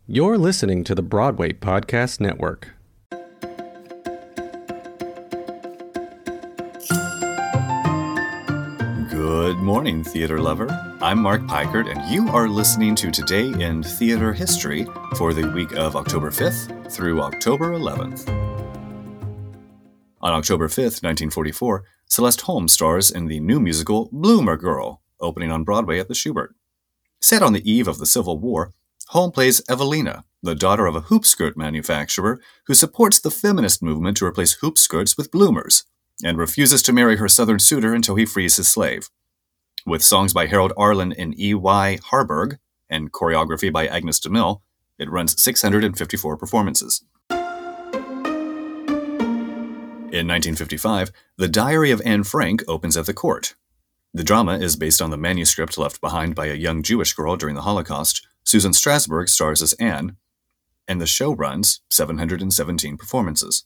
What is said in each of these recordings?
You're listening to the Broadway Podcast Network. Good morning, theater lover. I'm Mark Pikert, and you are listening to Today in Theater History for the week of October 5th through October 11th. On October 5th, 1944, Celeste Holm stars in the new musical Bloomer Girl, opening on Broadway at the Shubert. Set on the eve of the Civil War, Holm plays Evelina, the daughter of a hoop skirt manufacturer who supports the feminist movement to replace hoop skirts with bloomers, and refuses to marry her southern suitor until he frees his slave. With songs by Harold Arlen and E.Y. Harburg, and choreography by Agnes DeMille, it runs 654 performances. In 1955, The Diary of Anne Frank opens at the Court. The drama is based on the manuscript left behind by a young Jewish girl during the Holocaust. Susan Strasberg stars as Anne, and the show runs 717 performances.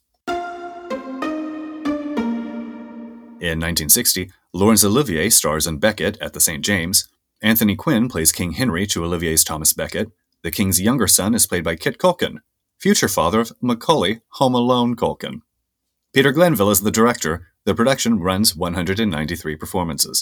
In 1960, Laurence Olivier stars in Becket at the St. James. Anthony Quinn plays King Henry to Olivier's Thomas Becket. The king's younger son is played by Kit Culkin, future father of Macaulay Home Alone Culkin. Peter Glenville is the director. The production runs 193 performances.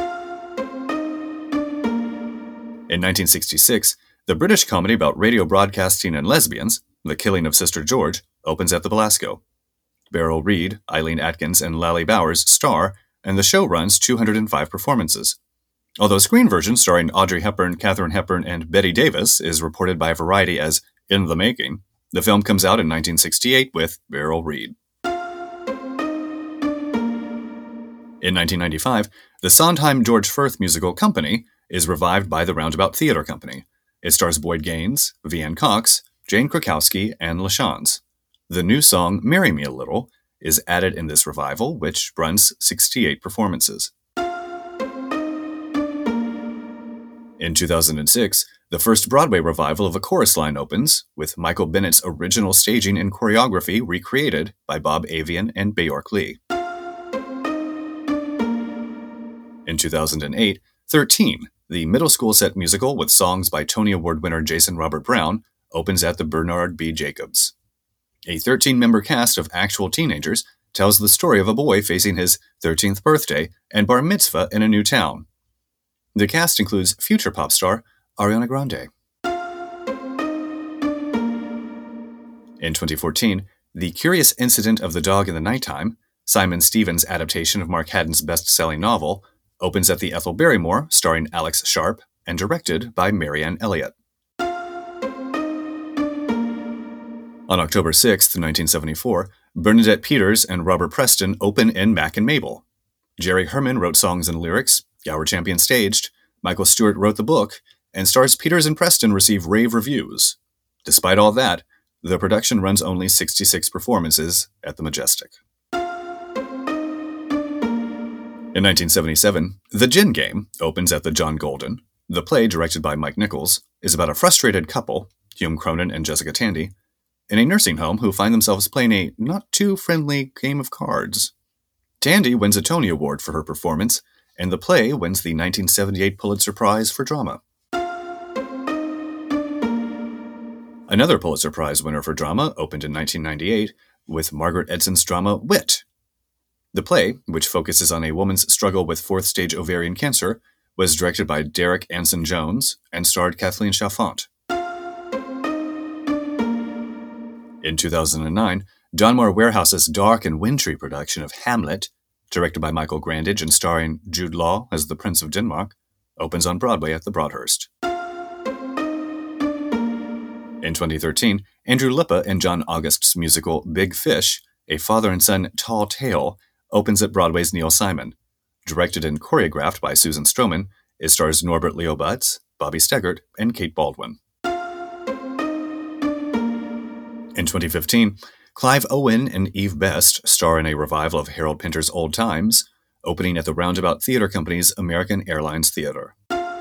In 1966, the British comedy about radio broadcasting and lesbians, The Killing of Sister George, opens at the Belasco. Beryl Reid, Eileen Atkins, and Lally Bowers star, and the show runs 205 performances. Although screen version starring Audrey Hepburn, Katharine Hepburn, and Bette Davis is reported by Variety as in the making, the film comes out in 1968 with Beryl Reid. In 1995, the Sondheim George Furth musical Company is revived by the Roundabout Theatre Company. It stars Boyd Gaines, Vianne Cox, Jane Krakowski, and LaChanze. The new song, Marry Me a Little, is added in this revival, which runs 68 performances. In 2006, the first Broadway revival of A Chorus Line opens, with Michael Bennett's original staging and choreography recreated by Bob Avian and Bjork Lee. In 2008, 13, the middle school set musical with songs by Tony Award winner Jason Robert Brown, opens at the Bernard B. Jacobs. A 13-member cast of actual teenagers tells the story of a boy facing his 13th birthday and bar mitzvah in a new town. The cast includes future pop star Ariana Grande. In 2014, The Curious Incident of the Dog in the Nighttime, Simon Stevens' adaptation of Mark Haddon's best-selling novel, opens at the Ethel Barrymore, starring Alex Sharp, and directed by Marianne Elliott. On October 6, 1974, Bernadette Peters and Robert Preston open in Mack and Mabel. Jerry Herman wrote songs and lyrics, Gower Champion staged, Michael Stewart wrote the book, and stars Peters and Preston receive rave reviews. Despite all that, the production runs only 66 performances at the Majestic. In 1977, The Gin Game opens at the John Golden. The play, directed by Mike Nichols, is about a frustrated couple, Hume Cronin and Jessica Tandy, in a nursing home who find themselves playing a not-too-friendly game of cards. Tandy wins a Tony Award for her performance, and the play wins the 1978 Pulitzer Prize for Drama. Another Pulitzer Prize winner for drama opened in 1998 with Margaret Edson's drama Wit. The play, which focuses on a woman's struggle with fourth-stage ovarian cancer, was directed by Derek Anson Jones and starred Kathleen Chalfant. In 2009, Donmar Warehouse's dark and wintry production of Hamlet, directed by Michael Grandage and starring Jude Law as the Prince of Denmark, opens on Broadway at the Broadhurst. In 2013, Andrew Lippa and John August's musical Big Fish, a father and son tall tale, opens at Broadway's Neil Simon. Directed and choreographed by Susan Stroman, it stars Norbert Leo Butz, Bobby Steggert, and Kate Baldwin. In 2015, Clive Owen and Eve Best star in a revival of Harold Pinter's Old Times, opening at the Roundabout Theatre Company's American Airlines Theater.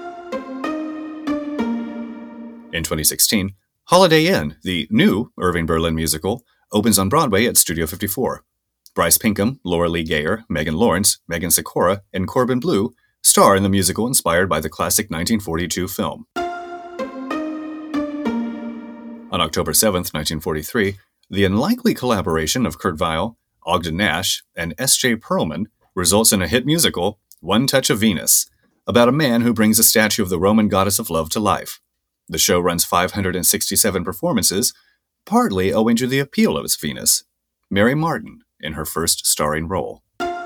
In 2016, Holiday Inn, the new Irving Berlin musical, opens on Broadway at Studio 54. Bryce Pinkham, Laura Lee Gayer, Megan Lawrence, Megan Sikora, and Corbin Bleu star in the musical inspired by the classic 1942 film. On October 7th, 1943, the unlikely collaboration of Kurt Weill, Ogden Nash, and S.J. Perlman results in a hit musical, One Touch of Venus, about a man who brings a statue of the Roman goddess of love to life. The show runs 567 performances, partly owing to the appeal of its Venus, Mary Martin, in her first starring role.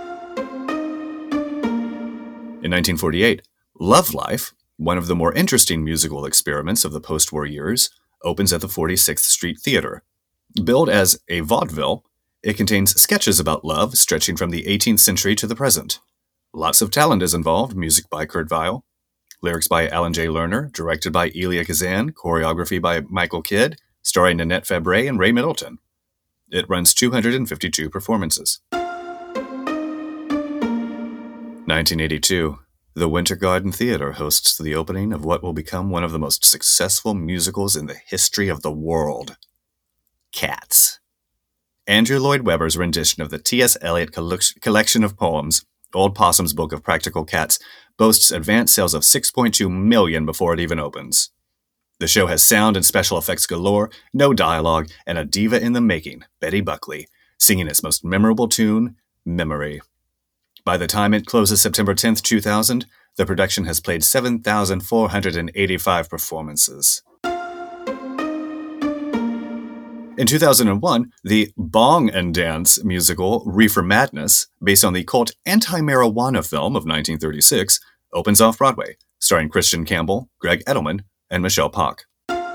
In 1948, Love Life, one of the more interesting musical experiments of the post-war years, opens at the 46th Street Theater. Billed as a vaudeville, it contains sketches about love stretching from the 18th century to the present. Lots of talent is involved, music by Kurt Weill, lyrics by Alan J. Lerner, directed by Elia Kazan, choreography by Michael Kidd, starring Nanette Fabray and Ray Middleton. It runs 252 performances. 1982. The Winter Garden Theater hosts the opening of what will become one of the most successful musicals in the history of the world, Cats. Andrew Lloyd Webber's rendition of the T.S. Eliot collection of poems, Old Possum's Book of Practical Cats, boasts advanced sales of 6.2 million before it even opens. The show has sound and special effects galore, no dialogue, and a diva in the making, Betty Buckley, singing its most memorable tune, Memory. By the time it closes September 10th, 2000, the production has played 7,485 performances. In 2001, the Bong and Dance musical Reefer Madness, based on the cult anti-marijuana film of 1936, opens off-Broadway, starring Christian Campbell, Greg Edelman, and Michelle Pock.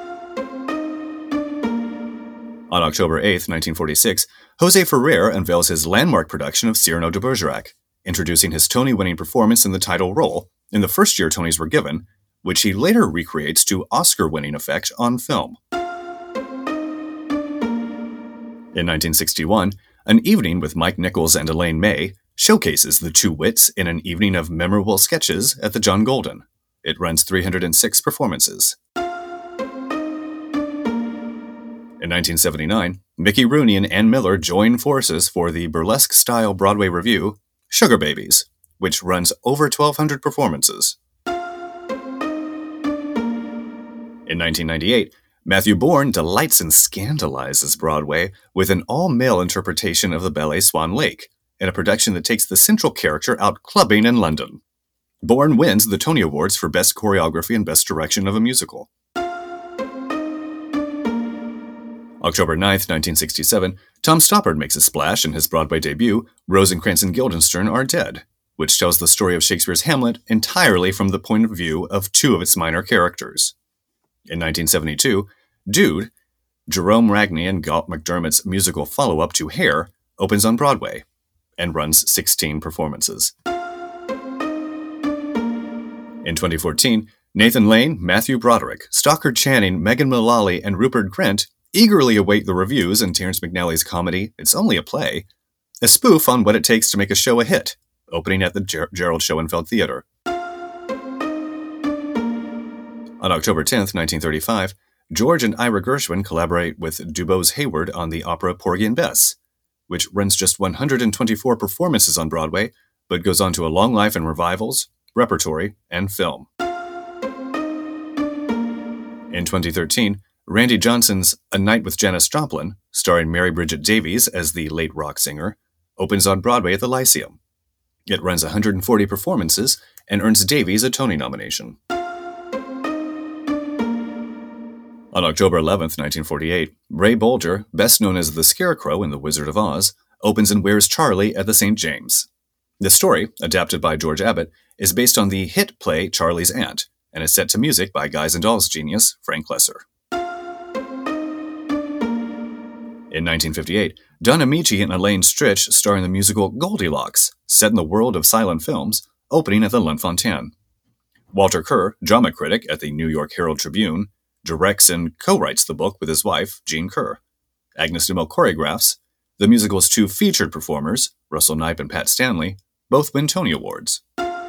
On October 8th, 1946, Jose Ferrer unveils his landmark production of Cyrano de Bergerac, introducing his Tony-winning performance in the title role in the first year Tonys were given, which he later recreates to Oscar-winning effect on film. In 1961, An Evening with Mike Nichols and Elaine May showcases the two wits in an evening of memorable sketches at the John Golden. It runs 306 performances. In 1979, Mickey Rooney and Ann Miller join forces for the burlesque-style Broadway revue, Sugar Babies, which runs over 1,200 performances. In 1998, Matthew Bourne delights and scandalizes Broadway with an all-male interpretation of the ballet Swan Lake, in a production that takes the central character out clubbing in London. Bourne wins the Tony Awards for Best Choreography and Best Direction of a Musical. October 9th, 1967, Tom Stoppard makes a splash in his Broadway debut, Rosencrantz and Guildenstern Are Dead, which tells the story of Shakespeare's Hamlet entirely from the point of view of two of its minor characters. In 1972, Dude, Jerome Ragney and Galt McDermott's musical follow-up to Hair, opens on Broadway and runs 16 performances. In 2014, Nathan Lane, Matthew Broderick, Stockard Channing, Megan Mullally, and Rupert Grint eagerly await the reviews in Terrence McNally's comedy It's Only a Play, a spoof on what it takes to make a show a hit, opening at the Gerald Schoenfeld Theater. On October 10th, 1935, George and Ira Gershwin collaborate with Dubose Hayward on the opera Porgy and Bess, which runs just 124 performances on Broadway, but goes on to a long life in revivals, repertory, and film. In 2013, Randy Johnson's A Night with Janis Joplin, starring Mary Bridget Davies as the late rock singer, opens on Broadway at the Lyceum. It runs 140 performances and earns Davies a Tony nomination. On October 11th, 1948, Ray Bolger, best known as the Scarecrow in The Wizard of Oz, opens in Where's Charlie at the St. James. The story, adapted by George Abbott, is based on the hit play Charlie's Aunt, and is set to music by Guys and Dolls genius Frank Lesser. In 1958, Don Ameche and Elaine Stritch star in the musical Goldilocks, set in the world of silent films, opening at the Lunt-Fontanne. Walter Kerr, drama critic at the New York Herald Tribune, directs and co-writes the book with his wife, Jean Kerr. Agnes DeMille choreographs. The musical's two featured performers, Russell Knipe and Pat Stanley, both win Tony Awards.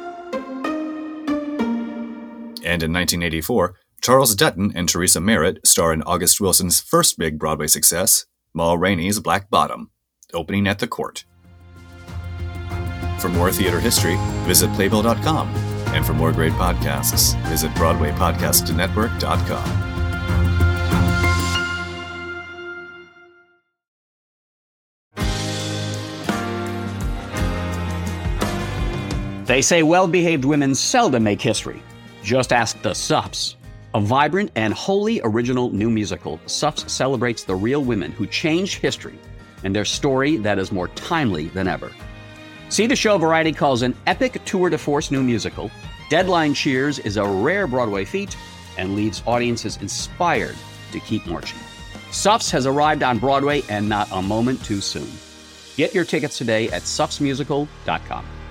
And in 1984, Charles Dutton and Teresa Merritt star in August Wilson's first big Broadway success, Ma Rainey's Black Bottom, opening at the Court. For more theater history, visit Playbill.com. And for more great podcasts, visit BroadwayPodcastNetwork.com. They say well-behaved women seldom make history. Just ask the Suffs. A vibrant and wholly original new musical, Suffs celebrates the real women who changed history and their story that is more timely than ever. See the show Variety calls an epic tour de force new musical. Deadline cheers is a rare Broadway feat and leaves audiences inspired to keep marching. Suffs has arrived on Broadway and not a moment too soon. Get your tickets today at suffsmusical.com.